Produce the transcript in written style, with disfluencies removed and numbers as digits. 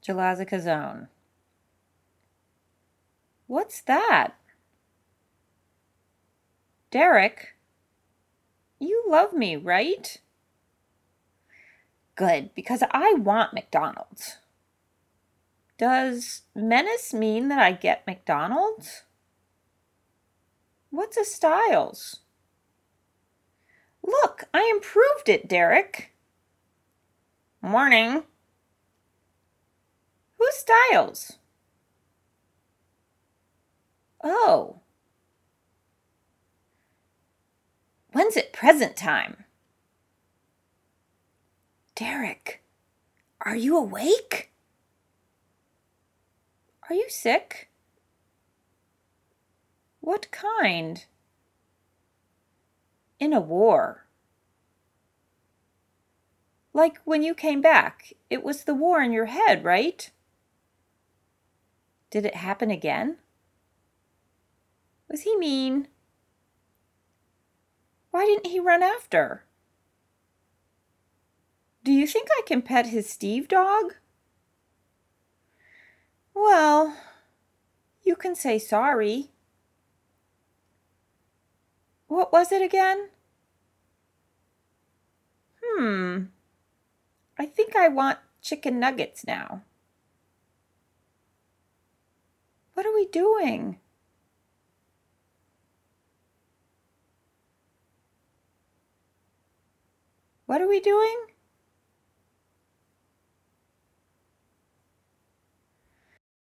Gelazikazone. What's that? Derek, you love me, right? Good, because I want McDonald's. Does menace mean that I get McDonald's? What's a Styles? Look, I improved it, Derek. Morning. Who's Styles? Oh. When's it present time? Derek, are you awake? Are you sick? What kind? In a war. Like when you came back, it was the war in your head, right? Did it happen again? Was he mean? Why didn't he run after? Do you think I can pet his Steve dog? Well, you can say sorry. What was it again? I think I want chicken nuggets now. What are we doing? What are we doing?